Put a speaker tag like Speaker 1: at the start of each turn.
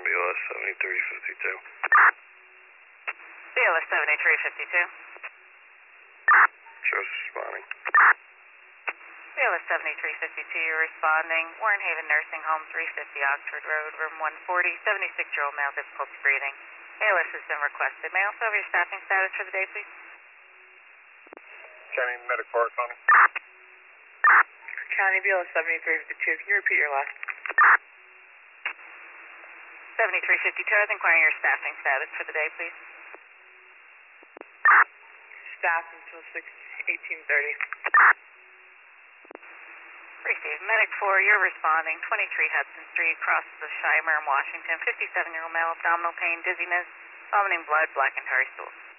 Speaker 1: BLS 7352.
Speaker 2: BLS 7352.
Speaker 1: Shows responding.
Speaker 2: BLS 7352, you're responding. Warren Haven Nursing Home, 350 Oxford Road, room 140, 76-year-old male, difficulty breathing. ALS has been requested. May I also have your staffing status for the day, please?
Speaker 1: County Medic Park, Connie.
Speaker 3: County BLS 7352, can you repeat your last?
Speaker 2: 7352, I was inquiring your staffing status for the day, please.
Speaker 3: Staff until 1830.
Speaker 2: Received. Medic 4, you're responding. 23 Hudson Street, crosses of Shimer in Washington. 57-year-old male, abdominal pain, dizziness, vomiting blood, black and tarry stool.